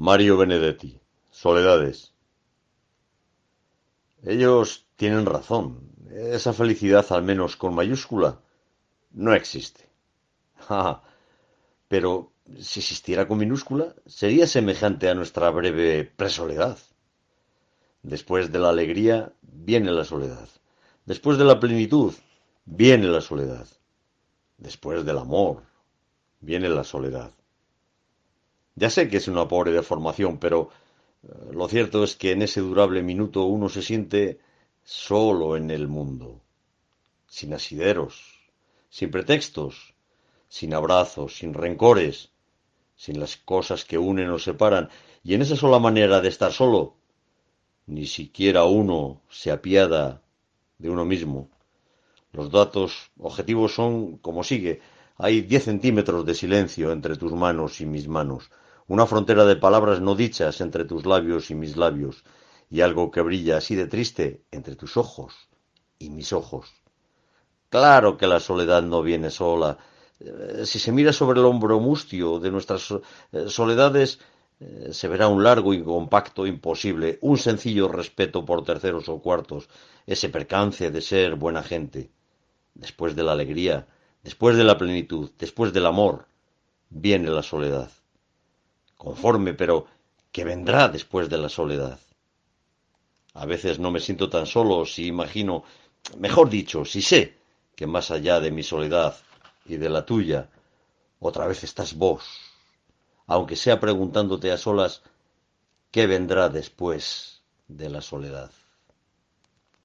Mario Benedetti, Soledades. Ellos tienen razón. Esa felicidad, al menos con mayúscula, no existe. Ja, pero si existiera con minúscula, sería semejante a nuestra breve presoledad. Después de la alegría viene la soledad. Después de la plenitud viene la soledad. Después del amor viene la soledad. Ya sé que es una pobre deformación, pero lo cierto es que en ese durable minuto uno se siente solo en el mundo, sin asideros, sin pretextos, sin abrazos, sin rencores, sin las cosas que unen o separan, y en esa sola manera de estar solo, ni siquiera uno se apiada de uno mismo. Los datos objetivos son como sigue. Hay 10 centímetros de silencio entre tus manos y mis manos, una frontera de palabras no dichas entre tus labios y mis labios, y algo que brilla así de triste entre tus ojos y mis ojos. Claro que la soledad no viene sola. Si se mira sobre el hombro mustio de nuestras soledades, se verá un largo y compacto imposible, un sencillo respeto por terceros o cuartos, ese percance de ser buena gente. Después de la alegría, después de la plenitud, después del amor, viene la soledad. Conforme, pero ¿qué vendrá después de la soledad? A veces no me siento tan solo si imagino, mejor dicho, si sé que más allá de mi soledad y de la tuya, otra vez estás vos, aunque sea preguntándote a solas qué vendrá después de la soledad.